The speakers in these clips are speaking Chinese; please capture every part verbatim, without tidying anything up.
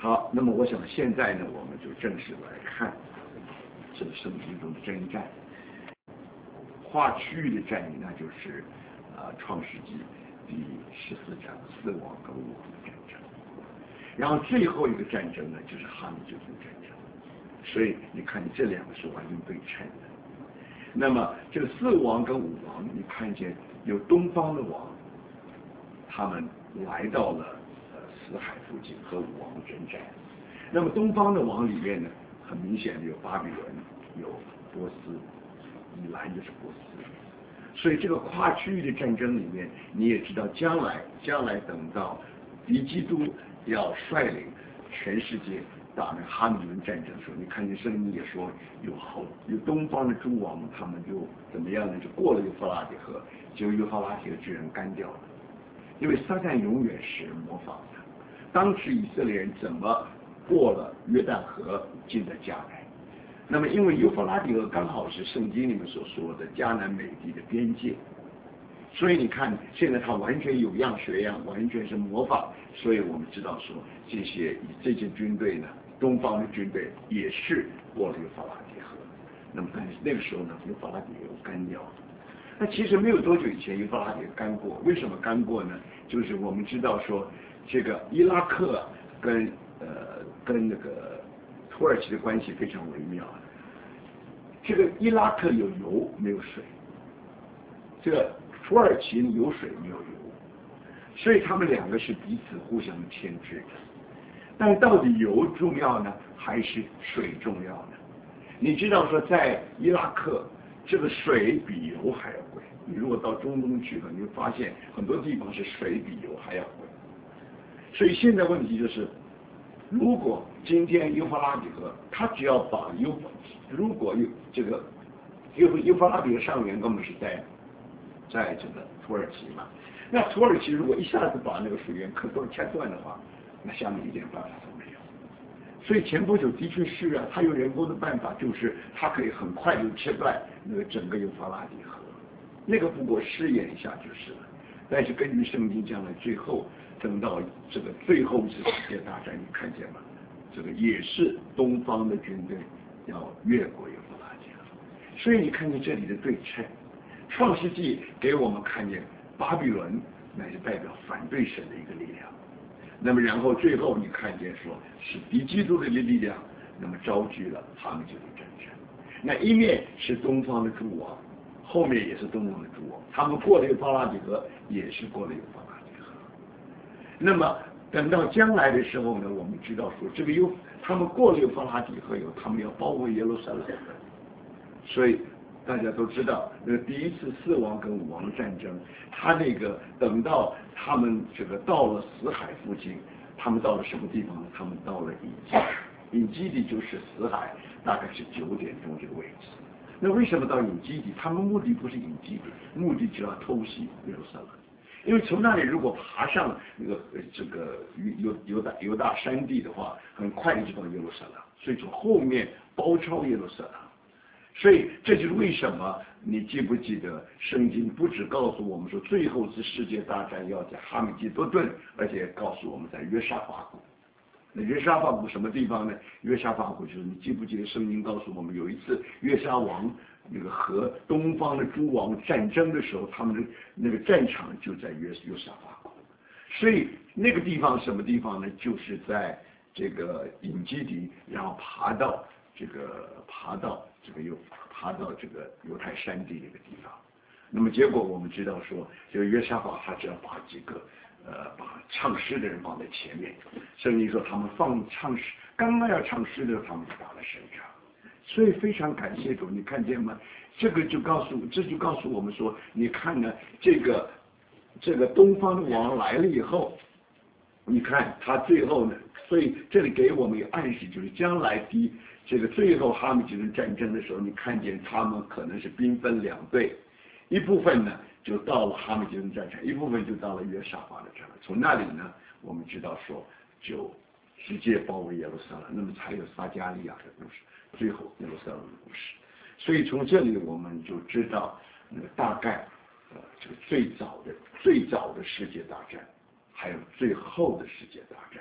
好，那么我想现在呢，我们就正式来看这个圣经中的征战，跨区域的战役，那就是啊、呃《创世纪》第十四章四王跟五王的战争。然后最后一个战争呢，就是哈米救赎战争。所以你看，这两个是完全对称的。那么这个四王跟五王，你看见有东方的王，他们来到了呃死海附近和五王征战。那么东方的王里面呢，很明显的有巴比伦，有波斯，以南就是波斯。所以这个跨区域的战争里面，你也知道，将来将来等到敌基督要率领全世界打那哈米伦战争的时候，你看见圣经也说有好有东方的诸王，他们就怎么样呢？就过了幼发拉底河，就幼发拉底河巨人干掉了。因为撒旦永远是模仿的，当时以色列人怎么过了约旦河进了迦南？那么因为幼发拉底河刚好是圣经里面所说的迦南美地的边界，所以你看现在他完全有样学样，完全是模仿。所以我们知道说这些这些军队呢，东方的军队也是过了幼发拉底河。那么但是那个时候呢，幼发拉底河干掉了。那其实没有多久以前，幼发拉底河干过。为什么干过呢？就是我们知道说，这个伊拉克跟呃跟那个土耳其的关系非常微妙。这个伊拉克有油没有水，这个土耳其有水没有油，所以他们两个是彼此互相牵制的。但到底油重要呢，还是水重要呢？你知道说，在伊拉克，这个水比油还要贵。你如果到中东去了，你会发现很多地方是水比油还要贵。所以现在问题就是，如果今天幼发拉底河，它只要把幼，如果有这个幼幼发拉底河上源根本是在在这个土耳其嘛，那土耳其如果一下子把那个水源可都切断的话，那下面一点办法都没有。所以前不久的确是啊，它有人工的办法，就是它可以很快就切断那个整个幼发拉底河，那个不过试验一下就是了。但是根据圣经将来最后等到这个最后一次世界大战，你看见吗？这个也是东方的军队要越过幼发拉底河，所以你看见这里的对称。创世纪给我们看见巴比伦乃是代表反对神的一个力量。那么然后最后你看见说是敌基督的力量，那么招聚了他们这个战争。那一面是东方的诸王，后面也是东方的诸王，他们过了幼发拉底河，也是过了幼发拉底河。那么等到将来的时候呢，我们知道说这个幼他们过了幼发拉底河以后，他们要包围耶路撒冷，所以大家都知道，那第一次四王跟五王战争，他那个等到他们这个到了死海附近，他们到了什么地方呢？他们到了隐基底，隐基底就是死海，大概是九点钟这个位置。那为什么到隐基底？他们目的不是隐基底，目的就要偷袭耶路撒冷，因为从那里如果爬上那个这个犹犹大犹大山地的话，很快就到耶路撒冷，所以从后面包抄耶路撒冷。所以这就是为什么你记不记得圣经不只告诉我们说最后是世界大战要在哈米基多顿，而且告诉我们在约沙法谷。那约沙法谷什么地方呢？约沙法谷就是你记不记得圣经告诉我们有一次约沙王那个和东方的诸王战争的时候，他们的那个战场就在约约沙法谷。所以那个地方什么地方呢？就是在这个隐基底，然后爬到这个爬到这个又爬到这个犹太山地那个地方。那么结果我们知道说，这个约沙法他只要把几个呃把唱诗的人放在前面，圣经说他们放唱诗，刚刚要唱诗的时候，他们就打了胜仗。所以非常感谢主，你看见吗？这个就告诉这就告诉我们说，你看呢，这个这个东方的王来了以后，你看他最后呢，所以这里给我们有暗示，就是将来的这个最后哈米吉顿战争的时候，你看见他们可能是兵分两队，一部分呢就到了哈米吉顿战场，一部分就到了约沙法的战场。从那里呢，我们知道说就直接包围耶路撒冷，那么才有撒迦利亚的故事，最后耶路撒冷的故事。所以从这里我们就知道，那个大概呃这个最早的最早的世界大战，还有最后的世界大战，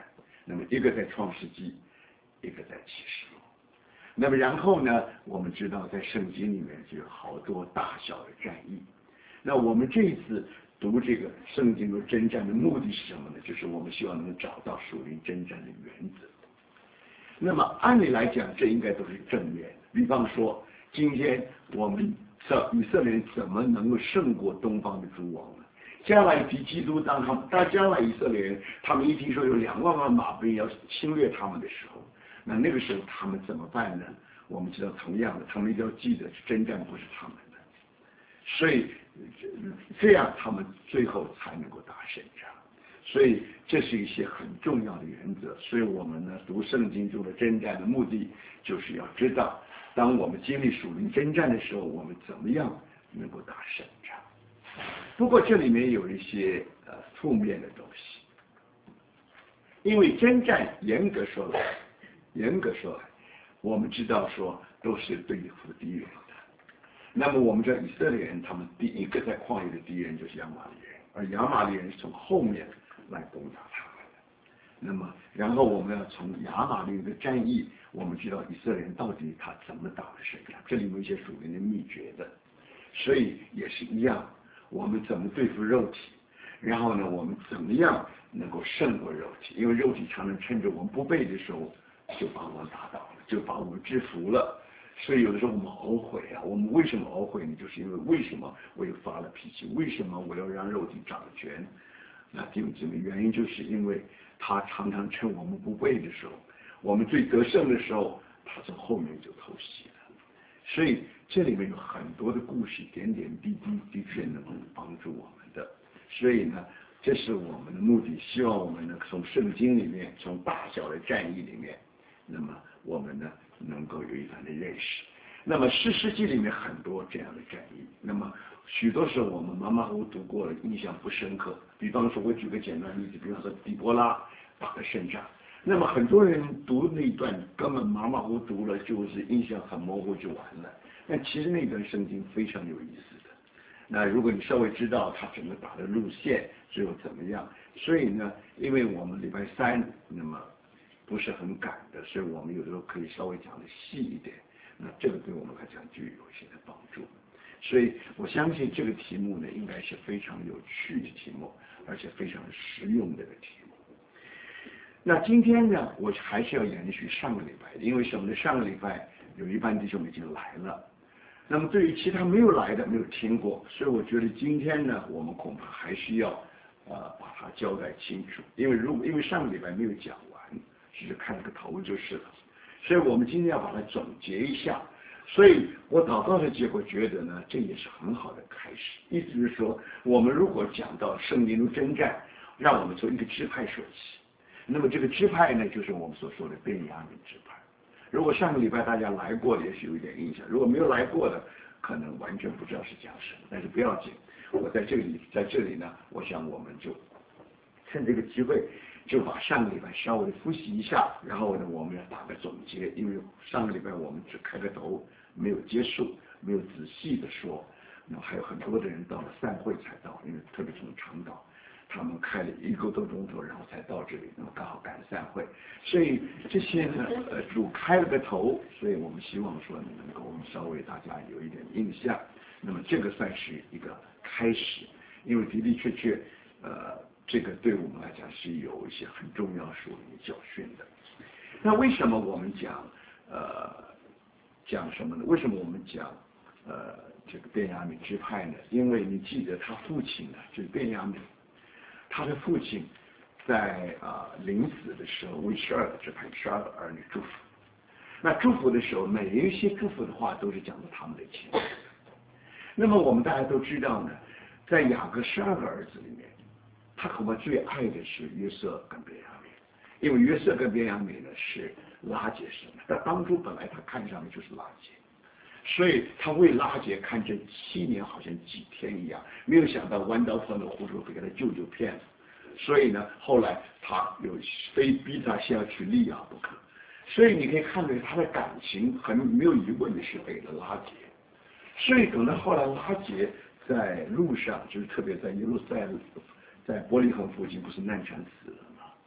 那么一个在创世纪，一个在启示录。那么然后呢，我们知道在圣经里面就有好多大小的战役。那我们这一次读这个圣经的征战的目的是什么呢？就是我们希望能找到属灵征战的原则。那么按理来讲，这应该都是正面的。比方说，今天我们的以色列人怎么能够胜过东方的诸王呢？将来敌基督当他们，当将来以色列人他们一听说有两万万马兵要侵略他们的时候，那那个时候他们怎么办呢？我们知道，同样的，他们一定要记得，征战不是他们的，所以这样他们最后才能够打胜仗。所以这是一些很重要的原则。所以我们呢读圣经中的征战的目的，就是要知道，当我们经历属灵征战的时候，我们怎么样能够打胜仗。不过这里面有一些呃负面的东西，因为征战严格说来，严格说来，我们知道说都是对付敌人的。那么我们知道以色列人他们第一个在旷野的敌人就是亚玛力人，而亚玛力人是从后面来攻打他们的。那么然后我们要从亚玛力的战役，我们知道以色列人到底他怎么打的胜仗，这里有一些属灵的秘诀的。所以也是一样，我们怎么对付肉体，然后呢我们怎么样能够胜过肉体，因为肉体常常趁着我们不备的时候就把我们打倒了，就把我们制服了。所以有的时候我们懊悔啊，我们为什么懊悔呢？就是因为为什么我又发了脾气，为什么我要让肉体掌权？那弟兄姊妹，原因就是因为他常常趁我们不备的时候，我们最得胜的时候，他从后面就偷袭了。所以这里面有很多的故事，点点滴滴的确能够帮助我们的。所以呢，这是我们的目的，希望我们呢从圣经里面，从大小的战役里面，那么我们呢能够有一番的认识。那么士师记里面很多这样的战役，那么许多时候我们马马虎虎读过了，印象不深刻。比方说，我举个简单例子，比方说底波拉打了胜仗，那么很多人读那一段根本马马虎虎读了，就是印象很模糊就完了。但其实那段圣经非常有意思的。那如果你稍微知道他整个打的路线最后怎么样，所以呢，因为我们礼拜三那么不是很赶的，所以我们有的时候可以稍微讲的细一点。那这个对我们来讲就有一些的帮助。所以我相信这个题目呢，应该是非常有趣的题目，而且非常实用的一个题目。那今天呢，我还是要延续上个礼拜，因为什么呢？上个礼拜有一班弟兄已经来了，那么对于其他没有来的、没有听过，所以我觉得今天呢，我们恐怕还是要呃把它交代清楚，因为如果因为上个礼拜没有讲完，只是看个头就是了，所以我们今天要把它总结一下。所以我祷告的结果觉得呢，这也是很好的开始。意思是说，我们如果讲到圣经中征战，让我们从一个支派说起。那么这个支派呢，就是我们所说的便雅悯支派。如果上个礼拜大家来过的，也许有一点印象；如果没有来过的，可能完全不知道是讲什么。但是不要紧，我在这里，在这里呢，我想我们就趁这个机会，就把上个礼拜稍微复习一下，然后呢，我们要打个总结。因为上个礼拜我们只开个头，没有结束，没有仔细的说。那么还有很多的人到了散会才到，因为特别从长岛。他们开了一个多钟头，然后才到这里，那么刚好赶上散会，所以这些呢，呃，主开了个头，所以我们希望说能够我们稍微大家有一点印象，那么这个算是一个开始，因为的的确确，呃，这个对我们来讲是有一些很重要属灵教训的。那为什么我们讲，呃，讲什么呢？为什么我们讲，呃，这个便雅悯支派呢？因为你记得他父亲呢，就是便雅悯。他的父亲在啊、呃、临死的时候为十二个支派十二个儿女祝福。那祝福的时候，每一些祝福的话都是讲到他们的情绪。那么我们大家都知道呢，在雅各十二个儿子里面，他恐怕最爱的是约瑟跟便雅悯，因为约瑟跟便雅悯呢是拉结生的，但当初本来他看上的就是拉结。所以他为拉结看这七年好像几天一样，没有想到弯刀破了胡说被他舅舅骗了，所以呢，后来他有非逼他先要娶利亚不可，所以你可以看到他的感情很没有疑问的是给了拉结，所以等到后来拉结在路上，就是特别在耶路撒冷，在伯利恒附近不是难产死了吗？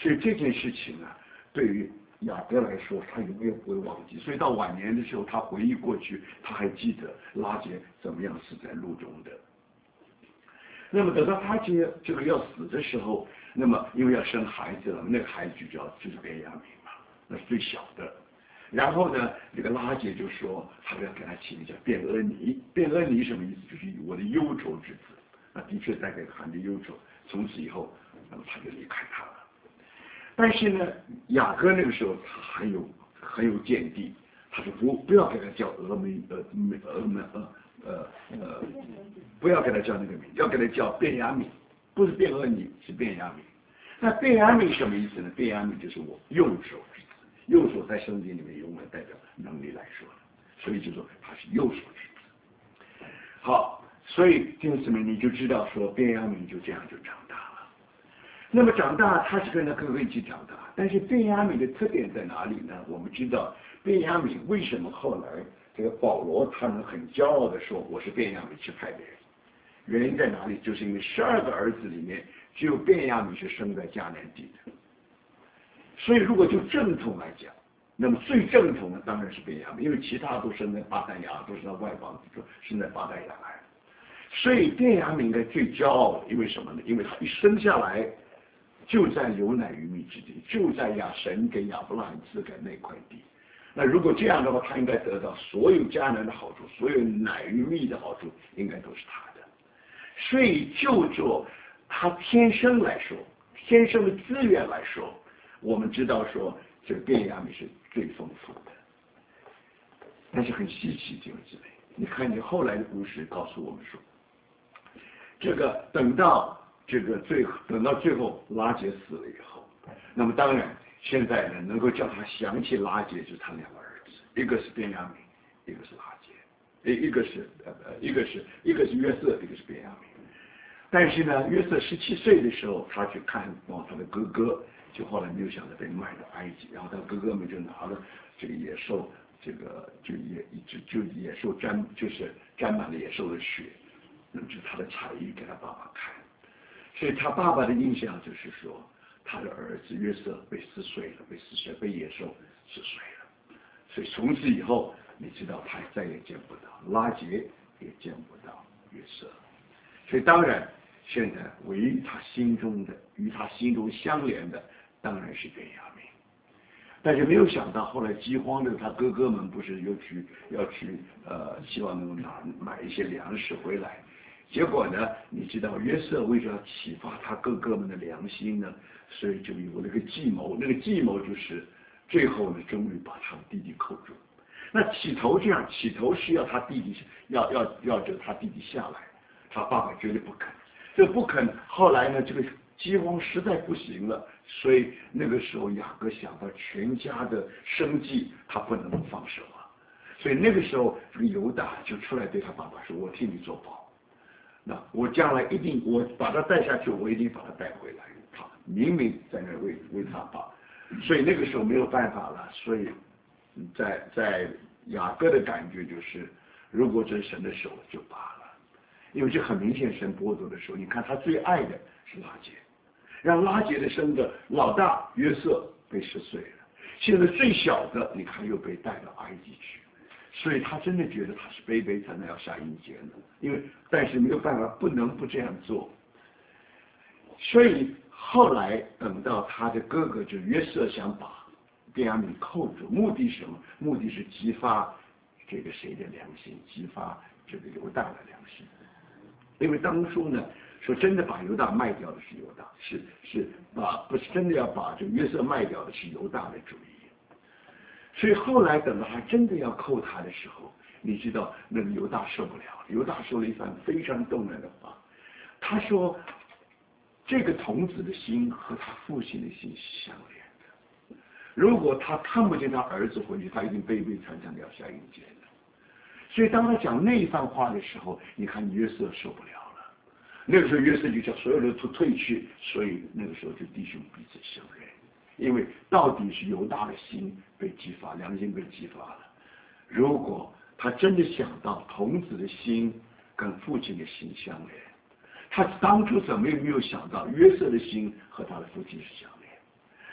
所以这件事情啊，对于雅各来说，他永远不会忘记。所以到晚年的时候，他回忆过去，他还记得拉结怎么样死在路中的。那么等到他这这个要死的时候，那么因为要生孩子了，那个孩子就叫就是便雅悯嘛，那是最小的。然后呢，这个拉结就说，他要给他起名叫便阿尼。便阿尼什么意思？就是我的忧愁之子。那的确带给含着忧愁。从此以后，那么他就离开他了。但是呢，雅各那个时候他很有很有见地，他说不不要给他叫俄梅呃梅俄梅呃呃呃，不要给他叫那个名，要给他叫便雅悯，不是便阿尼，是便雅悯。那便雅悯什么意思呢？便雅悯就是我右手之子，右手在圣经里面永远代表能力来说的，所以就说他是右手之子。好，所以弟兄姊妹你就知道说便雅悯就这样就长大了。那么长大，他是跟他哥哥一起长大，但是便雅悯的特点在哪里呢？我们知道便雅悯为什么后来这个保罗他们很骄傲的说我是便雅悯支派的人，原因在哪里？就是因为十二个儿子里面只有便雅悯是生在迦南地的，所以如果就正统来讲，那么最正统的当然是便雅悯，因为其他都生在巴旦亚，都是在外邦，生在巴旦亚来，所以便雅悯应该最骄傲的，因为什么呢？因为他一生下来就在有奶与蜜之地，就在亚神给亚伯拉罕赐给那块地。那如果这样的话，他应该得到所有迦南的好处，所有奶与蜜的好处，应该都是他的。所以就做他天生来说，天生的资源来说，我们知道说这个便雅悯是最丰富的。但是很稀奇，弟兄姊妹，你看你后来的故事告诉我们说，这个等到这个最等到最后拉结死了以后，那么当然现在呢能够叫他想起拉结就是他两个儿子，一个是便雅悯，一个是拉结，一一个是呃一个是一个是约瑟，一个是便雅悯。但是呢，约瑟十七岁的时候，他去看望他的哥哥，就后来没有想到被卖到埃及，然后他哥哥们就拿了这个野兽，这个就野一直就野兽沾就是沾满了野兽的血，那么就是他的彩衣给他爸爸看。所以他爸爸的印象就是说，他的儿子约瑟被撕碎了，被撕碎，被野兽撕碎了。所以从此以后，你知道他再也见不到拉结，也见不到约瑟。所以当然，现在唯一他心中的、与他心中相连的，当然是便雅悯。但是没有想到，后来饥荒的他哥哥们不是又去要去呃，希望能够拿买一些粮食回来。结果呢，你知道约瑟为了要启发他哥哥们的良心呢，所以就有了个计谋。那个计谋就是最后呢，终于把他的弟弟扣住。那起头这样，起头是要他弟弟要要要着他弟弟下来，他爸爸绝对不肯。这不肯，后来呢，这个饥荒实在不行了，所以那个时候雅各想到全家的生计，他不能放手啊。所以那个时候，这个犹大就出来对他爸爸说：“我替你做保。”那我将来一定，我把他带下去，我一定把他带回来。他明明在那为为他爸，所以那个时候没有办法了。所以在在雅各的感觉就是，如果这是神的手就罢了，因为这很明显神剥夺的时候，你看他最爱的是拉结，让拉结的生的老大约瑟被撕碎了，现在最小的你看又被带到埃及去。所以他真的觉得他是卑卑才能要下阴间的，因为但是没有办法，不能不这样做。所以后来等到他的哥哥就约瑟想把便雅悯扣住，目的是什么？目的是激发这个谁的良心，激发这个犹大的良心。因为当初呢，说真的把犹大卖掉的是犹大，是是把不是真的要把这个约瑟卖掉的是犹大的主意。所以后来等到他真的要扣他的时候，你知道那个犹大受不了，犹大说了一番非常动人的话。他说：“这个童子的心和他父亲的心是相连的。如果他看不见他儿子回去，他一定卑卑惨惨的要下阴间的。”所以当他讲那一番话的时候，你看约瑟受不了了。那个时候约瑟就叫所有人都退去，所以那个时候就弟兄彼此相认。因为到底是犹大的心被激发，良心被激发了。如果他真的想到童子的心跟父亲的心相连，他当初怎么也没有想到约瑟的心和他的父亲是相连。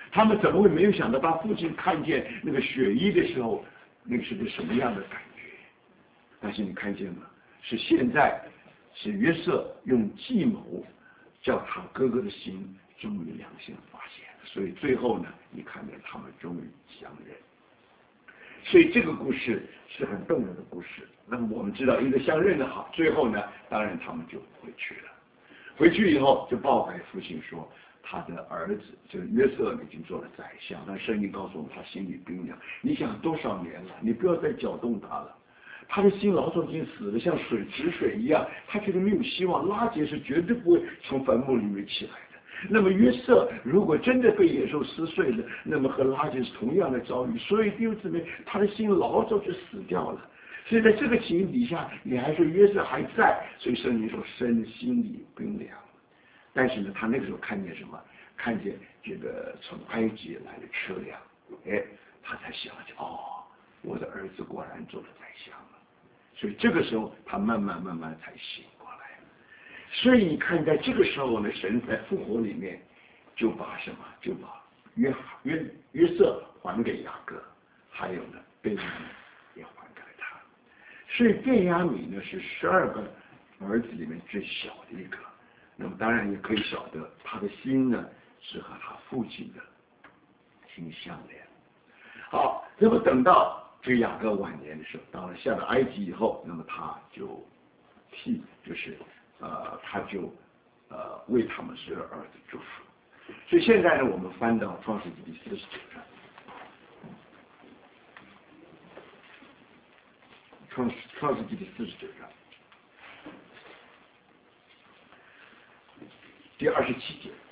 他们怎么会没有想到，当父亲看见那个血衣的时候，那个是个什么样的感觉？但是你看见吗？是现在，是约瑟用计谋，叫他哥哥的心终于良心发现，所以最后呢，你看见他们终于相认。所以这个故事是很动人的故事。那么我们知道，一个相认的好，最后呢，当然他们就回去了。回去以后就报给父亲说，他的儿子这个约瑟已经做了宰相，但圣经告诉我们他心里冰凉。你想多少年了，你不要再搅动他了。他的心老早已经死了，像水止水一样，他觉得没有希望。拉结是绝对不会从坟墓里面起来的。那么约瑟如果真的被野兽撕碎了，那么和拉结是同样的遭遇。所以弟兄姊妹，他的心老早就死掉了。所以在这个情形底下，你还说约瑟还在，所以圣经说身心里冰凉。但是呢，他那个时候看见什么？看见这个从埃及来的车辆，哎，他才想起哦，我的儿子果然做了宰相了。所以这个时候，他慢慢慢慢才醒过来。所以你看，在这个时候呢，神在复活里面就把什么？就把约约约瑟还给雅各，还有呢，便雅悯也还给了他。所以便雅悯呢是十二个儿子里面最小的一个。那么当然也可以晓得，他的心呢是和他父亲的心相连。好，那么等到这雅各晚年的时候，到了下了埃及以后，那么他就替就是呃他就呃为他们十二儿子祝福。所以现在呢，我们翻到创世纪第四十九章，创创世纪第四十九章第二十七节。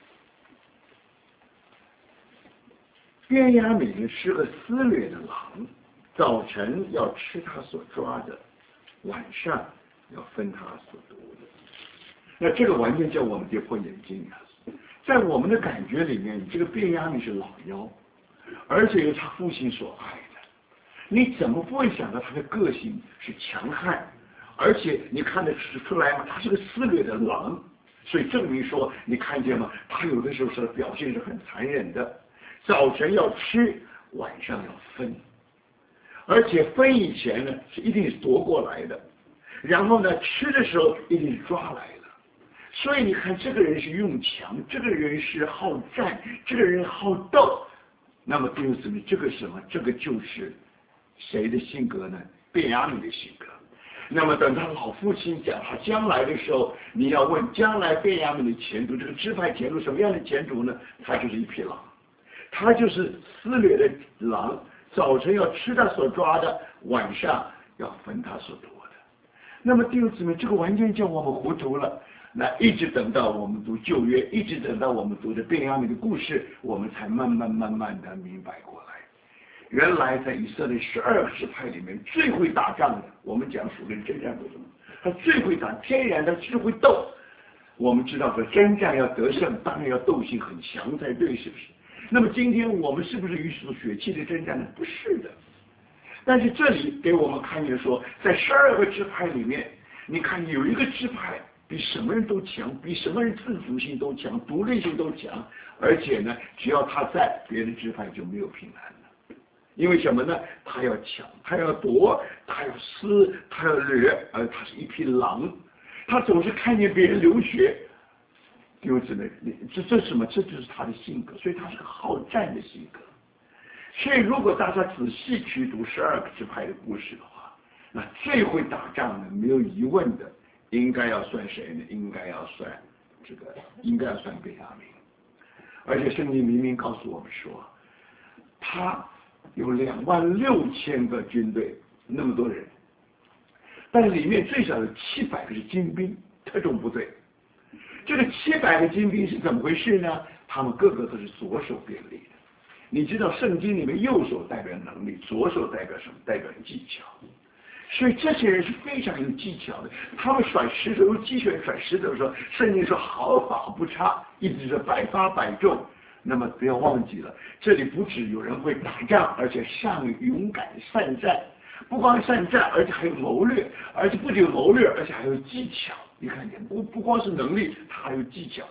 便雅悯是个撕裂的狼，早晨要吃他所抓的，晚上要分他所夺的。那这个完全叫我们跌破眼镜啊！在我们的感觉里面，这个便雅悯是老幺，而且由他父亲所爱的，你怎么不会想到他的个性是强悍，而且你看得出来吗？他是个撕裂的狼，所以证明说，你看见吗？他有的时候是表现是很残忍的。早晨要吃，晚上要分，而且分以前呢是一定是夺过来的，然后呢吃的时候一定是抓来的。所以你看，这个人是用强，这个人是好战，这个人好斗。那么弟兄姊妹，这个什么？这个就是谁的性格呢？便雅悯的性格。那么等他老父亲讲他将来的时候，你要问将来便雅悯的前途，这个支派前途什么样的前途呢？他就是一匹狼。他就是撕裂的狼，早晨要吃他所抓的，晚上要分他所夺的。那么弟兄姊妹，这个完全叫我们糊涂了。那一直等到我们读旧约，一直等到我们读的便雅悯的故事，我们才慢慢慢慢的明白过来。原来在以色列十二个支派里面，最会打仗的，我们讲属灵征战为什么？他最会打，天然的最会斗。我们知道说征战要得胜，当然要斗性很强才对，是不是？那么今天我们是不是与属血气的征战呢？不是的。但是这里给我们看见说，在十二个支派里面，你看有一个支派比什么人都强，比什么人自主性都强，独立性都强，而且呢，只要他在，别的支派就没有平安了。因为什么呢？他要抢，他要夺，他要撕，他要掠，而他是一匹狼，他总是看见别人流血。弟兄姊妹，这这是什么？这就是他的性格，所以他是个好战的性格。所以如果大家仔细去读十二个支派的故事的话，那最会打仗的，没有疑问的，应该要算谁呢？应该要算这个，应该要算便雅悯。而且圣经明明告诉我们说，他有两万六千个军队，那么多人，但是里面最少有七百个是精兵，特种部队。这个七百个精兵是怎么回事呢？他们个个都是左手便利的。你知道圣经里面右手代表能力，左手代表什么？代表技巧。所以这些人是非常有技巧的。他们甩石头，用机旋甩石头的时候，圣经说毫发不差，一直是百发百中。那么不要忘记了，这里不只有人会打仗，而且善勇敢善战。不光善战，而且还有谋略，而且不仅有谋略，而且还有技巧。你看见不不光是能力，他还有技巧。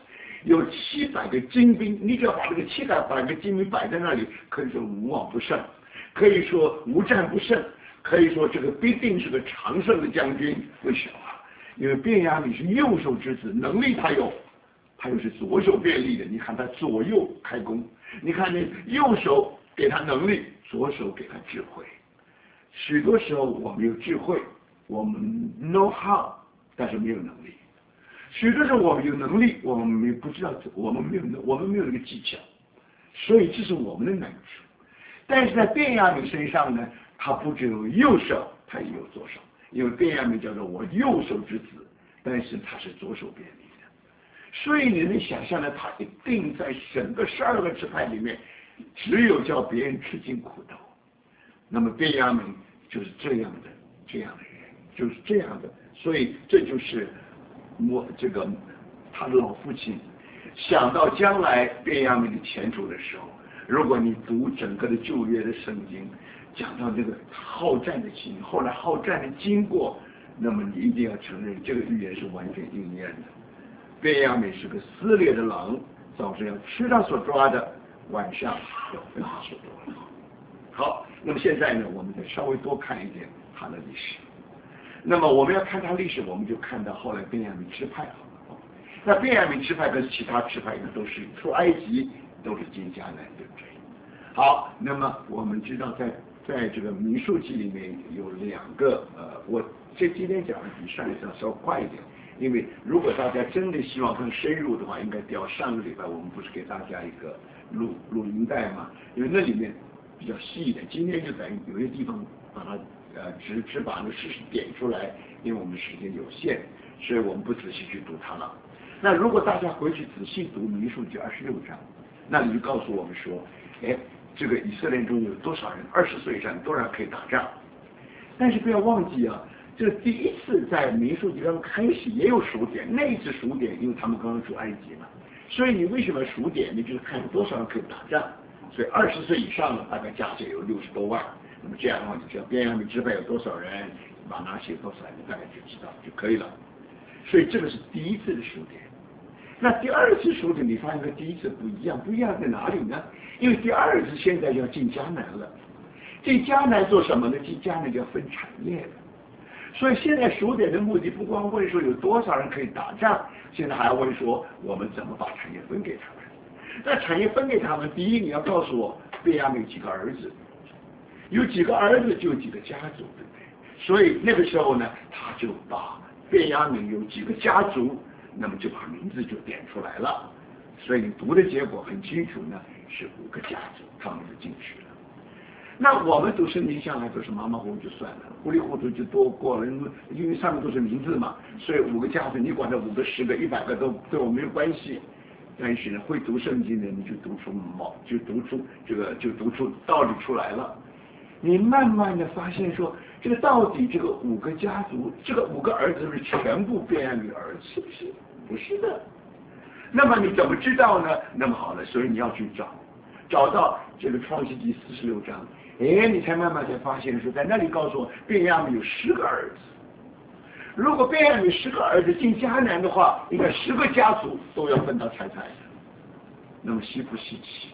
有七百个精兵，你只要把这个七百百个精兵摆在那里，可以说无往不胜，可以说无战不胜，可以说这个必定是个常胜的将军。为什么？因为便雅悯是右手之子，能力他有，他又是左手便利的。你看他左右开弓，你看那右手给他能力，左手给他智慧。许多时候我们有智慧，我们 know how， 但是没有能力。许多时候我们有能力，我们没不知道，我们没有我们没有那个技巧，所以这是我们的难处。但是在便雅悯身上呢，他不只有右手，他也有左手，因为便雅悯叫做我右手之子，但是他是左手便利的，所以你能想象的，他一定在整个十二个支派里面，只有叫别人吃尽苦头。那么便雅悯就是这样的，这样的人，就是这样的，所以这就是我这个他的老父亲想到将来便雅悯的前途的时候，如果你读整个的旧约的圣经，讲到这个好战的情，后来好战的经过，那么你一定要承认这个预言是完全应验的。便雅悯是个撕裂的狼，早上要吃他所抓的，晚上要分他所夺的。好，那么现在呢，我们再稍微多看一点他的历史。那么我们要看他历史，我们就看到后来便雅悯支派了。那便雅悯支派跟其他支派呢，都是出埃及，都是进迦南，对不对？好，那么我们知道在在这个民数记里面有两个呃，我这今天讲的比上一次稍快一点，因为如果大家真的希望更深入的话，应该调上个礼拜我们不是给大家一个录录音带嘛，因为那里面比较细一点，今天就在有些地方把它呃只只把那个事实点出来，因为我们时间有限，所以我们不仔细去读它了。那如果大家回去仔细读民数记二十六章，那你就告诉我们说，哎，这个以色列中有多少人二十岁以上多少人可以打仗？但是不要忘记啊，这第一次在民数记刚开始也有数点，那一次数点，因为他们刚刚出埃及嘛，所以你为什么数点？你就是看多少人可以打仗。所以二十岁以上的大概加起来有六十多万，那么这样的话就知道便雅悯支派有多少人，马拿西有多少人，大概就知道就可以了。所以这个是第一次的数点。那第二次数点，你发现跟第一次不一样，不一样在哪里呢？因为第二次现在要进迦南了，进迦南做什么呢？进迦南就要分产业了。所以现在数点的目的不光问说有多少人可以打仗，现在还要问说我们怎么把产业分给他们。那产业分给他们，第一你要告诉我便雅悯有几个儿子，有几个儿子就有几个家族，对不对？所以那个时候呢，他就把便雅悯有几个家族，那么就把名字就点出来了。所以你读的结果很清楚呢，是五个家族，他们就进去了。那我们读圣经向来都是马马虎虎就算了，糊里糊涂就多过了，因为因为上面都是名字嘛，所以五个家族你管它五个、十个、一百个都对我没有关系。但是呢，会读圣经的你就读出毛，就读出这个，就读出道理出来了。你慢慢的发现说，这个到底这个五个家族，这个五个儿子是不是全部便雅悯的儿子？是不是？不是的。那么你怎么知道呢？那么好了，所以你要去找，找到这个创世纪四十六章，哎，你才慢慢才发现说，在那里告诉我，便雅悯有十个儿子。如果便雅悯十个儿子进迦南的话，应该十个家族都要分到财产的。那么稀不稀奇？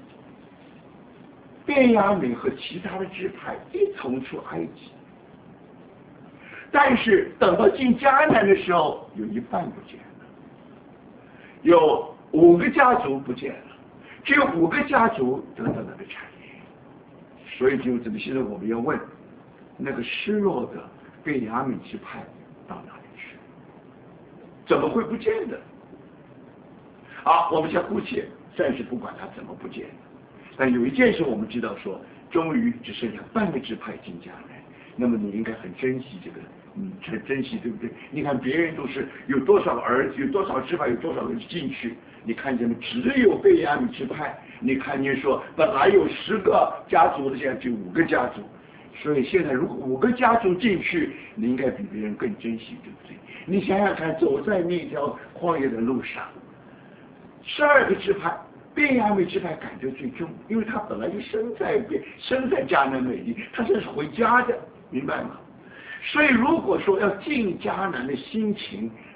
便雅悯和其他的支派一同出埃及，但是等到进迦南的时候，有一半不见了，有五个家族不见了，只有五个家族得到那个产业。所以就这么，现在我们要问，那个失落的便雅悯支派到哪里去？怎么会不见的？好，我们先姑且暂时不管它怎么不见，但有一件事我们知道说，终于只剩下半个支派进迦南，那么你应该很珍惜这个，嗯，很珍惜，对不对？你看别人都是有多少个儿子，有多少支派，有多少人进去，你看见没？只有便雅悯支派，你看见说本来有十个家族的，现在只有五个家族。所以现在如果五个家族进去，你应该比别人更珍惜，对不对？你想想看，走在那条荒野的路上，十二个支派，便雅悯支派感觉最重，因为他本来就生在生在迦南美地，他是回家的，明白吗？所以如果说要进迦南的心情，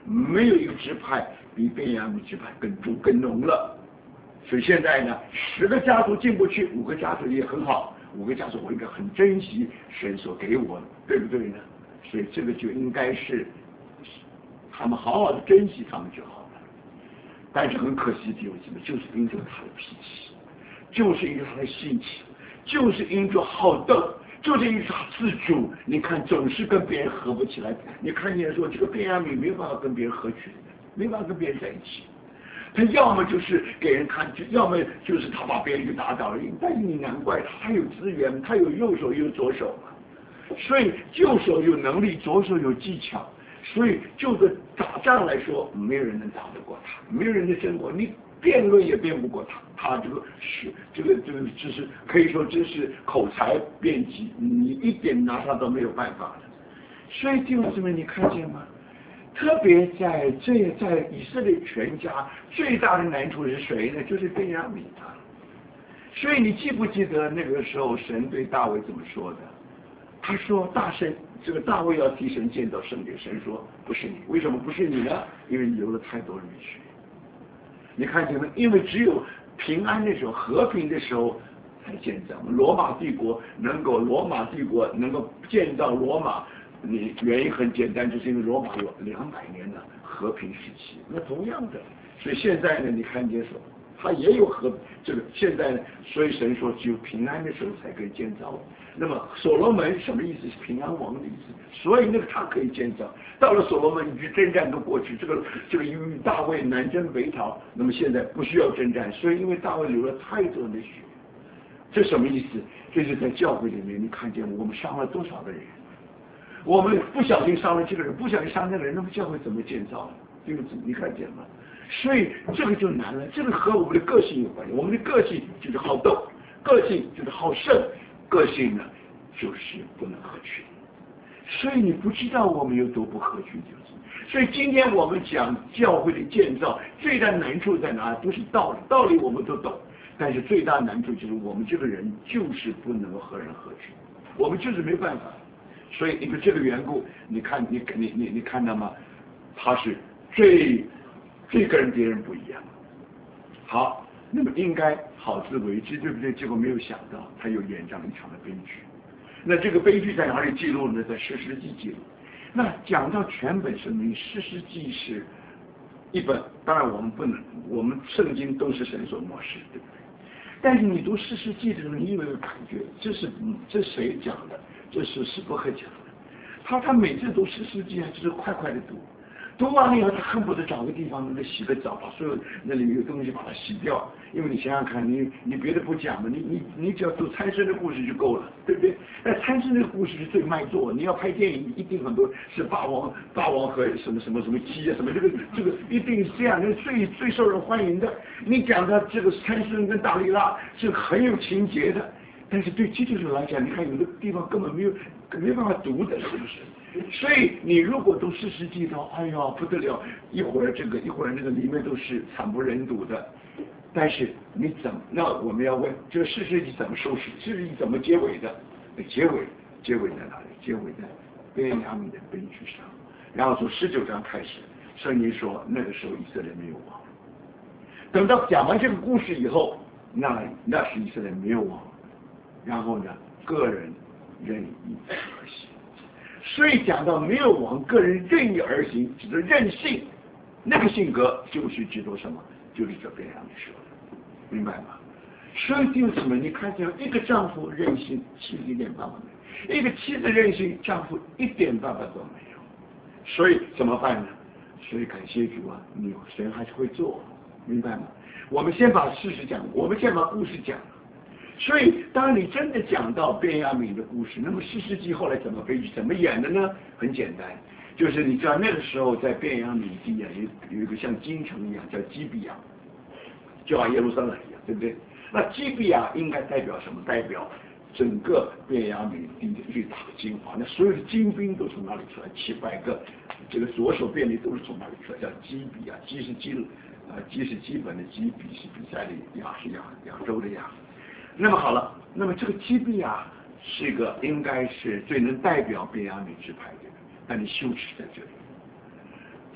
没有一个支派比便雅悯支派更重更浓了。所以现在呢，十个家族进不去，五个家族也很好，五个家族我应该很珍惜神所给我的，对不对呢？所以这个就应该是他们好好的珍惜他们就好了。但是很可惜，弟兄姊妹，就是因着他的脾气，就是因着他的性情，就是因着好斗，就是因着他自主，你看总是跟别人合不起来。你看见说这个便雅悯没有办法跟别人合群，没办法跟别人在一起。他要么就是给人看，就要么就是他把别人给打倒了。但是你难怪他，他有资源，他有右手有左手嘛，所以右手有能力，左手有技巧。所以就着打仗来说，没有人能打得过他，没有人能胜过你，辩论也辩不过他。他这个是这个这个就是可以说真是口才辩机，你一点拿他都没有办法的。所以弟兄姊妹，你看见吗？特别在这在以色列全家最大的难处是谁呢？就是便雅悯啊。所以你记不记得那个时候神对大卫怎么说的？他说大神，这个大卫要替神建造圣殿，神说不是你，为什么不是你呢？因为你流了太多的血。你看见没？因为只有平安的时候，和平的时候才建造。罗马帝国能够，罗马帝国能够建造罗马，你原因很简单，就是因为罗马有两百年的和平时期。那同样的，所以现在呢，你看见说，它也有和这个现在呢，所以神说只有平安的时候才可以建造。那么所罗门什么意思？是平安王的意思。所以那个他可以建造。到了所罗门，你去征战都过去，这个这个与大卫南征北讨，那么现在不需要征战，所以因为大卫流了太多的血。这什么意思？这是在教会里面，你看见我们伤了多少个人？我们不小心伤了这个人，不小心伤那个人，那么教会怎么建造？对不对？你看见吗？所以这个就难了。这个和我们的个性有关系。我们的个性就是好斗，个性就是好胜，个性呢就是不能合群。所以你不知道我们有多不合群，就是。所以今天我们讲教会的建造，最大难处在哪里？都是道理，道理我们都懂，但是最大难处就是我们这个人就是不能够和人合群，我们就是没办法。所以因为这个缘故，你看你你你你看到吗？他是最最跟别人不一样。好，那么应该好自为之，对不对？结果没有想到他又演上一场的悲剧。那这个悲剧在哪里记录呢？在士师记记录。那讲到全本圣经，士师记是一本，当然我们不能，我们圣经都是神所默示，对不对？但是你读士师记的时候，你有一个感觉，这是这谁讲的？这是史伯克讲的。他他每次读士师记啊，就是快快的读。读完了以后，他恨不得找个地方能够洗个澡，把所有那里有东西把它洗掉。因为你想想看，你你别的不讲嘛，你你你只要读参孙的故事就够了，对不对？那参孙的故事是最卖座，你要拍电影一定很多是霸王霸王和什么什么什么鸡啊什么，这个这个一定是这样，那最最受人欢迎的。你讲的这个参孙跟大利拉是很有情节的，但是对基督徒来讲，你看有的地方根本没有没办法读的，是不是？所以你如果读士师记的，哎呀不得了，一会儿这个一会儿那个里面都是惨不忍睹的。但是你怎么？那我们要问这个士师记怎么收拾？士师记怎么结尾的？结尾结尾在哪里？结尾在便雅悯的悲剧上。然后从十九章开始，圣经说那个时候以色列没有王。等到讲完这个故事以后，那那是以色列没有王。然后呢，个人任意而行。所以讲到没有王，个人任意而行，指的任性，那个性格就是指的什么？就是这便雅悯说的，明白吗？所以弟兄姊妹，你看见一个丈夫任性，妻子一点办法没有；一个妻子任性，丈夫一点办法都没有。所以怎么办呢？所以感谢主啊，你神还是会做，明白吗？我们先把事实讲，我们先把故事讲。所以，当你真的讲到便雅悯的故事，那么士师记后来怎么悲剧怎么演的呢？很简单，就是你知道那个时候在便雅悯地啊，有有一个像京城一样叫基比亚，就像耶路撒冷一样，对不对？那基比亚应该代表什么？代表整个便雅悯地的最大的精华。那所有的精兵都从哪里出来？七百个，这个左手便利都是从哪里出来？叫基比亚，基是基呃基是基本的基，比是比赛的亚是亚亚洲的亚。那么好了，那么这个基比亚是一个应该是最能代表便雅悯支派的，但你羞耻在这里。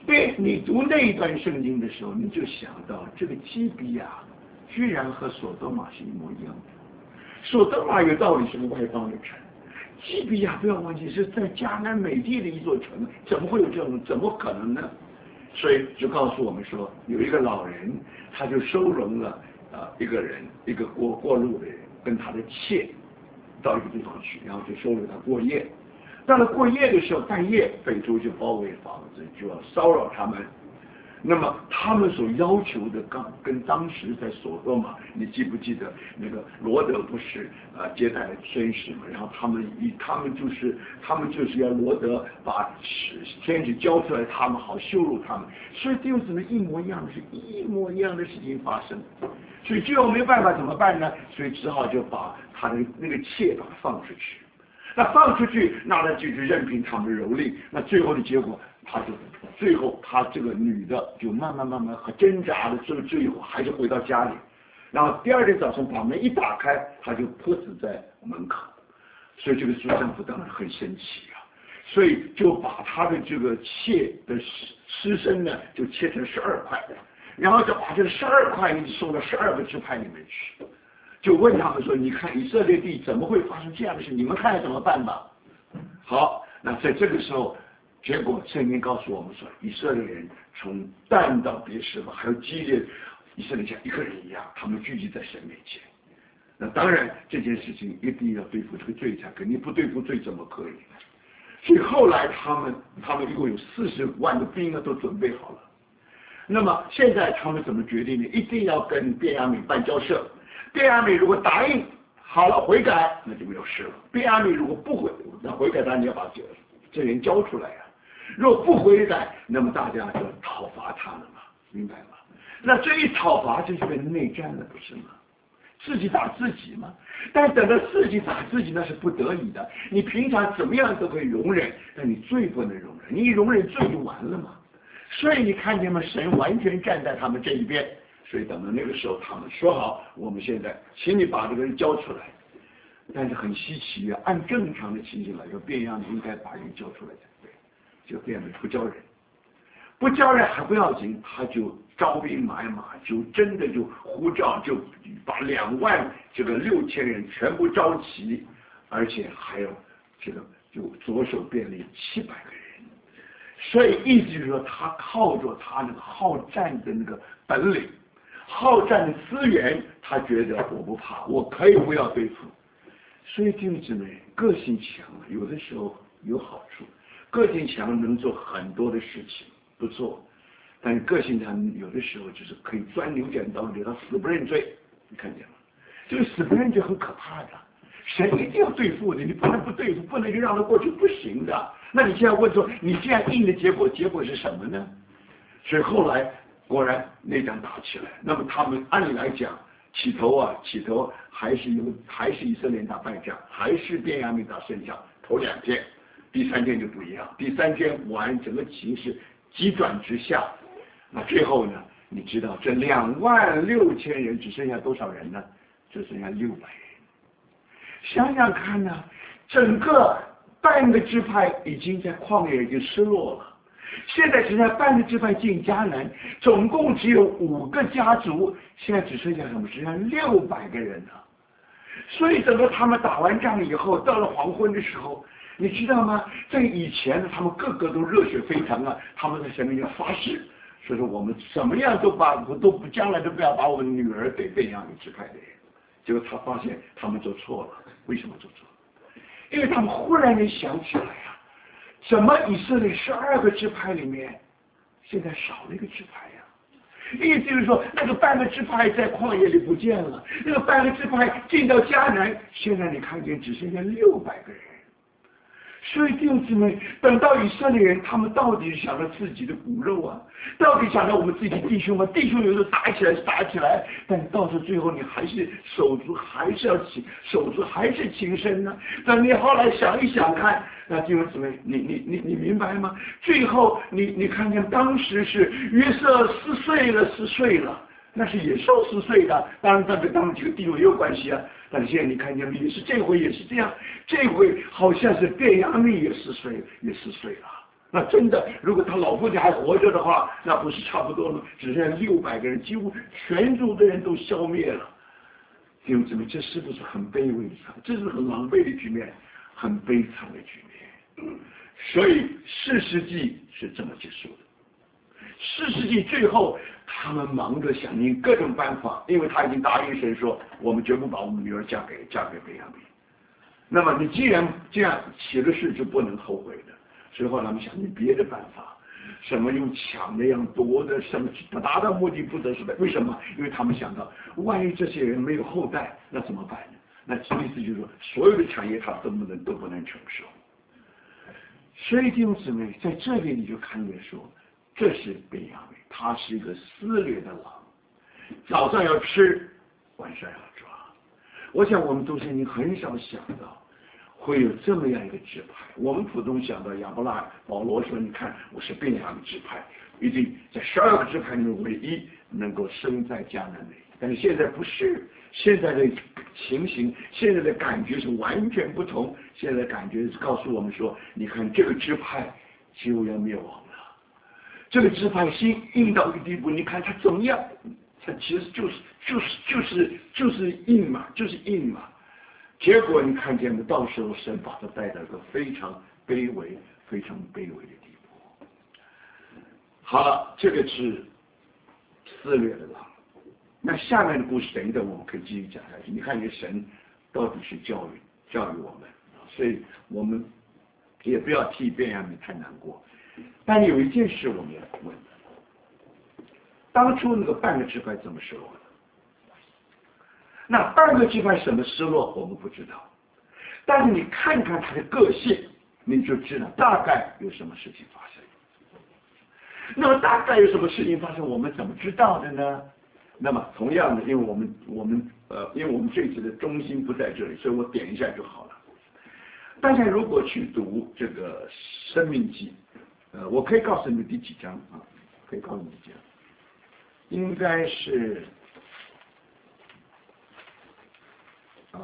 对，你读那一段圣经的时候，你就想到这个基比亚居然和所多玛是一模一样的。所多玛有道理是个外邦的城，基比亚不要忘记是在迦南美地的一座城，怎么会有这种？怎么可能呢？所以就告诉我们说，有一个老人，他就收容了呃一个人，一个过过路的人，跟他的妾到一个地方去，然后就收留他过夜。到了过夜的时候，半夜匪徒就包围房子，就要骚扰他们。那么他们所要求的，刚跟当时在所多玛，你记不记得那个罗德不是呃接待天使嘛？然后他们以他们就是他们就是要罗德把天使交出来，他们好羞辱他们。所以弟兄姊妹，一模一样的是一模一样的事情发生。所以最后没办法怎么办呢？所以只好就把他的那个妾把他放出去。那放出去，那他就去任凭他们蹂躏。那最后的结果，他就最后他这个女的就慢慢慢慢和挣扎的，最最后还是回到家里。然后第二天早上把门一打开，他就扑死在门口。所以这个苏丈夫当然很生气啊，所以就把他的这个妾的尸尸身呢，就切成十二块，然后就把这十二块一直送到十二个支派里面去。就问他们说：“你看以色列地怎么会发生这样的事？你们看要怎么办吧？”好，那在这个时候，结果圣经告诉我们说，以色列人从但到别是巴，还有基列，以色列像一个人一样，他们聚集在神面前。那当然，这件事情一定要对付这个罪才可以，你不对付罪怎么可以呢？所以后来他们，他们一共有四十万的兵啊，都准备好了。那么现在他们怎么决定呢？一定要跟便雅悯办交涉。便雅悯如果答应好了悔改，那就没有事了。便雅悯如果不悔，那悔改当然你要把这这人交出来呀、啊。如果不悔改，那么大家就讨伐他了嘛，明白吗？那这一讨伐，这就变成内战了，不是吗？自己打自己嘛。但等到自己打自己，那是不得已的。你平常怎么样都可以容忍，但你最不能容忍，你一容忍罪就完了嘛。所以你看见吗？神完全站在他们这一边。所以等到那个时候，他们说好，我们现在请你把这个人交出来。但是很稀奇啊，按正常的情形来说，便雅悯应该把人交出来才对，就便雅悯不交人，不交人还不要紧，他就招兵买马，就真的就呼召，就把两万这个六千人全部召齐，而且还有这个就左手便利七百个人。所以意思就是说，他靠着他那个好战的那个本领。好战的资源，他觉得我不怕，我可以不要对付。所以弟兄姊妹，个性强有的时候有好处，个性强能做很多的事情，不错。但是个性强有的时候就是可以钻牛角尖，给他死不认罪，你看见吗？这个死不认罪很可怕的，神一定要对付的，你不能不对付，不能就让他过去，不行的。那你现在问说，你这样硬的结果，结果是什么呢？所以后来。果然内战打起来，那么他们按理来讲，起头啊，起头还是有，还是以色列打败仗，还是便雅悯打胜仗。头两天，第三天就不一样，第三天完整个形势急转直下。那最后呢，你知道这两万六千人只剩下多少人呢？只剩下六百人。想想看呢，整个半个支派已经在旷野已经失落了。现在只剩下半个支派进迦南，总共只有五个家族，现在只剩下什么？只剩下六百个人了。所以等到他们打完仗以后，到了黄昏的时候，你知道吗？在以前呢，他们个个都热血沸腾啊，他们在神面前发誓，说是我们怎么样都把都不将来都不要把我们女儿给便雅悯支派的人。结果他发现他们做错了，为什么做错了？因为他们忽然间想起来呀、啊。怎么以色列十二个支派里面，现在少了一个支派呀？意思就是说，那个半个支派在旷野里不见了，那个半个支派进到迦南，现在你看见只剩下六百个人。所以弟兄姊妹，等到以色列人，他们到底想着自己的骨肉啊，到底想着我们自己的弟兄吗？弟兄有时候打起来是打起来，但到时候最后你还是手足还是要起手足还是情深呢。但你后来想一想看，那弟兄姊妹，你你你你明白吗？最后你你看见当时是约瑟撕碎了撕碎了。那是野兽撕碎的，当然这跟他们几个地位也有关系啊。但是现在你看见也是这回也是这样，这回好像是便雅悯也撕碎也撕碎了。 那真的，如果他老父亲还活着的话，那不是差不多了？只剩下六百个人，几乎全族的人都消灭了。弟兄姊妹，这是不是很卑微的？这是很狼狈的局面，很悲惨的局面。所以四世纪是这么结束的。四世纪最后，他们忙着想尽各种办法，因为他已经答应神说，我们绝不把我们女儿嫁给嫁给便雅悯。那么你既然这样起了誓，就不能后悔的。所以后来他们想尽别的办法，什么用抢的、样夺的，什么达到目的不择手段。为什么？因为他们想到，万一这些人没有后代，那怎么办呢？那意思就是说，所有的产业他都不能都不能承受。所以弟兄姊妹，在这里你就看见说，这是便雅悯，他是一个撕裂的狼，早上要吃，晚上要抓。我想我们都是你很少想到会有这么样一个支派。我们普通想到亚伯拉保罗说，你看我是便雅悯支派，一定在十二个支派里面唯一能够生在迦南地。但是现在不是，现在的情形，现在的感觉是完全不同。现在的感觉告诉我们说，你看这个支派就要灭亡了。这个支派心硬到一个地步，你看他怎么样？他其实就是就是就是就是硬嘛，就是硬嘛。结果你看见没？到时候神把他带到一个非常卑微、非常卑微的地步。好了，这个是撕裂的狼。那下面的故事，等一等我们可以继续讲下去。你看，这神到底是教育教育我们，所以我们也不要替便雅悯太难过。但有一件事我们要问：当初那个半个支派怎么失落的？那半个支派什么失落，我们不知道。但是你看看他的个性，你就知道大概有什么事情发生。那么大概有什么事情发生，我们怎么知道的呢？那么同样的，因为我们我们呃，因为我们这次的中心不在这里，所以我点一下就好了。大家如果去读这个《申命记》，呃，我可以告诉你们第几章啊？可以告诉你们几章？应该是啊。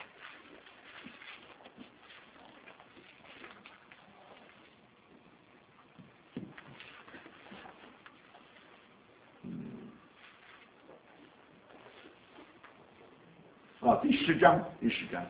啊，第十章，第十章。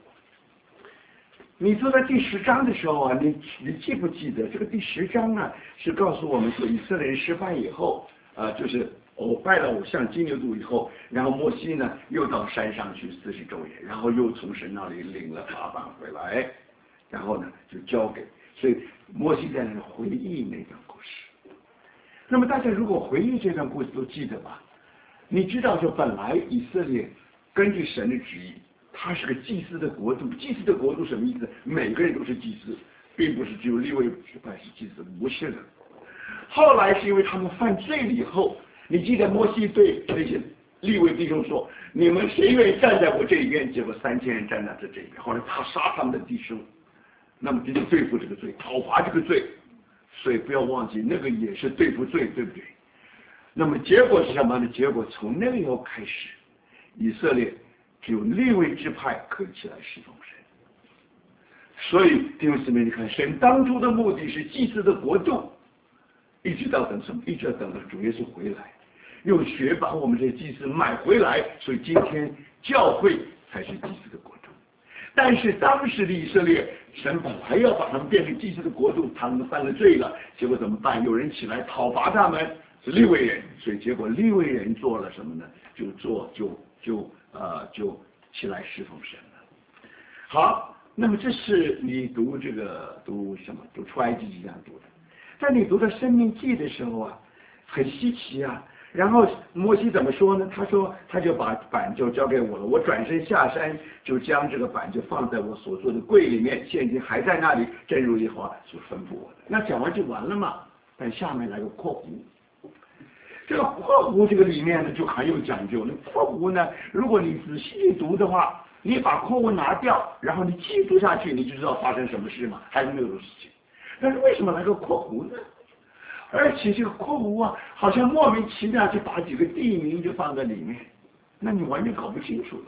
你做到第十章的时候啊，你你记不记得这个第十章呢？是告诉我们说，以色列人失败以后，啊，就是偶拜了偶像金牛犊以后，然后摩西呢又到山上去四十昼夜，然后又从神那里领了法版回来，然后呢就交给，所以摩西在那回忆那段故事。那么大家如果回忆这段故事都记得吧？你知道说本来以色列根据神的旨意，他是个祭司的国度。祭司的国度什么意思？每个人都是祭司，并不是只有利未支派是祭司，不是的。后来是因为他们犯罪了以后，你记得摩西对那些利未弟兄说：“你们谁愿意站在我这一边？”结果三千人站在这这一边，后来他杀他们的弟兄，那么就是对付这个罪，讨伐这个罪。所以不要忘记，那个也是对付罪，对不对？那么结果是什么呢？结果从那个以后开始，以色列只有利未支派可以起来侍奉神。所以弟兄姊妹，你看，神当初的目的是祭司的国度，一直到等什么？一直到等到主耶稣回来，用血把我们这些祭司买回来。所以今天教会才是祭司的国度。但是当时的以色列，神本来要把他们变成祭司的国度，他们犯了罪了，结果怎么办？有人起来讨伐他们，是利未人，所以结果利未人做了什么呢？就做就就呃就起来侍奉神了。好，那么这是你读这个读什么？读出埃及记这样读的。在你读到申命记的时候啊，很稀奇啊。然后摩西怎么说呢？他说他就把板就交给我了，我转身下山，就将这个板就放在我所做的柜里面，现今还在那里，正如耶和华所吩咐我的。那讲完就完了嘛？但下面来个括弧，这个括弧这个里面呢就很有讲究。那括弧呢，如果你仔细读的话，你把括弧拿掉，然后你继续读下去，你就知道发生什么事嘛，还是没有事情。但是为什么来个括弧呢？而且这个括弧啊，好像莫名其妙就把几个地名就放在里面，那你完全搞不清楚了。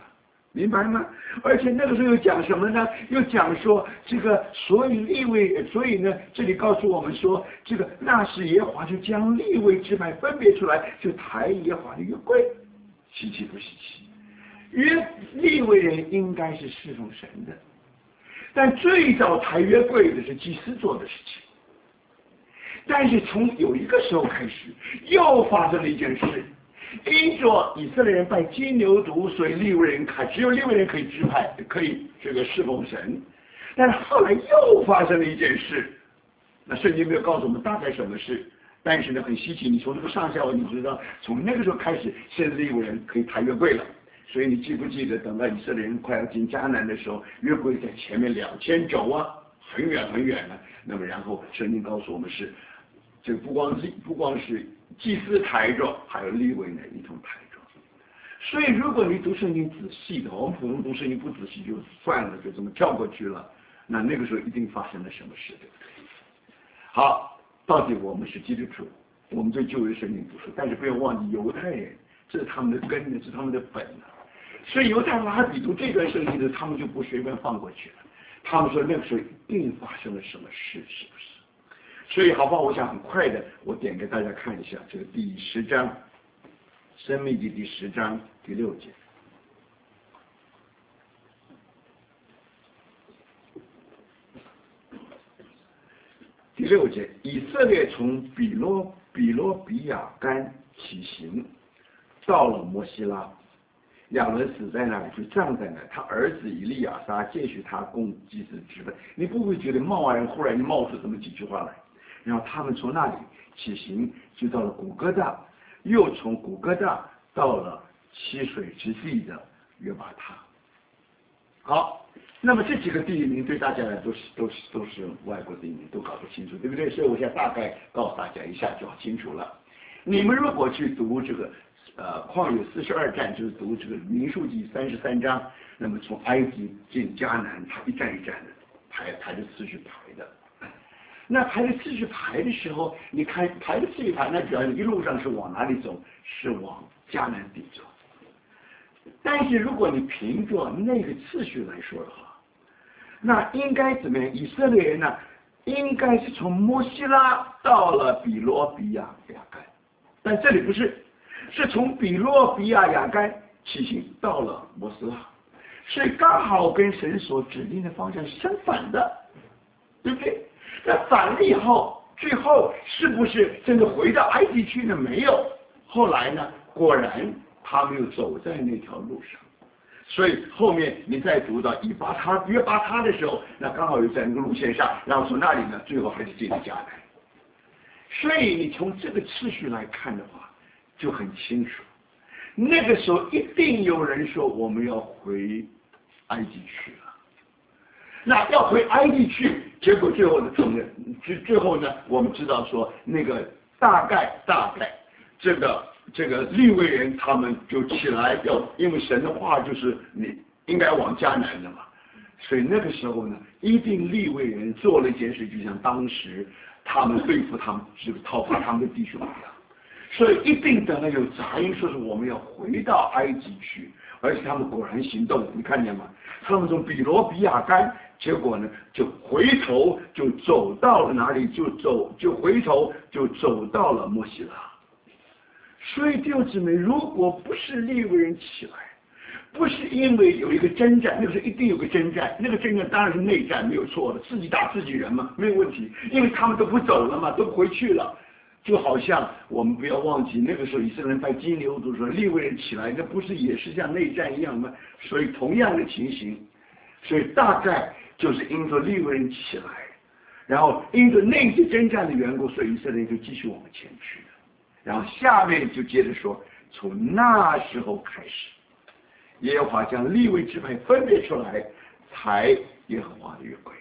明白吗？而且那个时候又讲什么呢？又讲说这个，所以利未，所以呢，这里告诉我们说，这个那时耶和华就将利未支派分别出来，就抬耶和华的约柜，稀奇不稀奇？约利未人应该是侍奉神的，但最早抬约柜的是祭司做的事情。但是从有一个时候开始，又发生了一件事。因着以色列人拜金牛犊，所以利未人看只有利未人可以支派，可以这个侍奉神。但是后来又发生了一件事，那圣经没有告诉我们大概什么事，但是呢很稀奇。你从这个上下文你知道，从那个时候开始，现在利未人可以抬约柜了。所以你记不记得，等到以色列人快要进迦南的时候，约柜在前面两千肘啊，很远很远了。那么然后圣经告诉我们是，这个不光利不光是祭司抬着，还有利未呢一同抬着。所以如果你读圣经仔细的，我们普通读圣经不仔细就算了，就这么跳过去了，那那个时候一定发生了什么事，对不对？好，到底我们是基督徒，我们对旧约圣经不熟，但是不要忘记犹太人，这是他们的根，这是他们的本啊。所以犹太拉比读这段圣经的，他们就不随便放过去了。他们说那个时候一定发生了什么事，是不是？所以好吧，我想很快的，我点给大家看一下这个第十章，《申命记》第十章第六节。第六节，以色列从比罗比罗比亚干起行，到了摩西拉，两人死在那里，就葬在那。他儿子以利亚撒接续他供祭司职分。你不会觉得贸然忽然就冒出这么几句话来？然后他们从那里起行，就到了古哥大，又从古哥大到了七水之地的约巴他。好，那么这几个地名对大家来都是都是都是外国地名，都搞不清楚，对不对？所以我现在大概告诉大家一下就清楚了。你们如果去读这个呃旷野四十二站，就是读这个民数记三十三章，那么从埃及进迦南，它一站一站的排排着次序排的。那排着次序排的时候，你看排着次序排，那主要一路上是往哪里走？是往迦南地走。但是如果你凭着那个次序来说的话，那应该怎么样？以色列人呢，应该是从摩西拉到了比罗比亚雅干，但这里不是，是从比罗比亚雅干起行到了摩斯拉，所以刚好跟神所指定的方向是相反的，对不对？那反了以后，最后是不是真的回到埃及去呢？没有，后来呢，果然他们又走在那条路上。所以后面你再读到以巴他约巴他的时候，那刚好又在那个路线上，然后从那里呢，最后还是进了迦南。所以你从这个次序来看的话，就很清楚，那个时候一定有人说我们要回埃及去了。那要回埃及去，结果最后的承认，最最后呢，我们知道说那个大概大概这个这个利未人他们就起来要，因为神的话就是你应该往迦南的嘛，所以那个时候呢，一定利未人做了一件事，就像当时他们对付他们这个讨伐他们的弟兄一样，所以一定等到有杂音说是我们要回到埃及去，而且他们果然行动，你看见吗？他们从比罗比亚干，结果呢就回头就走到了哪里？就走就回头就走到了摩西拉。所以弟兄姊妹，如果不是利未人起来，不是因为有一个征战，那个时候一定有个征战，那个征战当然是内战，没有错的，自己打自己人嘛，没有问题，因为他们都不走了嘛，都不回去了。就好像我们不要忘记，那个时候以色列人拜金牛犊，说利未人起来，那不是也是像内战一样吗？所以同样的情形，所以大概就是因着利未人起来，然后因着那些征战的缘故，所以以色列人就继续往前去了。然后下面就接着说，从那时候开始，耶和华将利未支派分别出来，抬耶和华的约柜。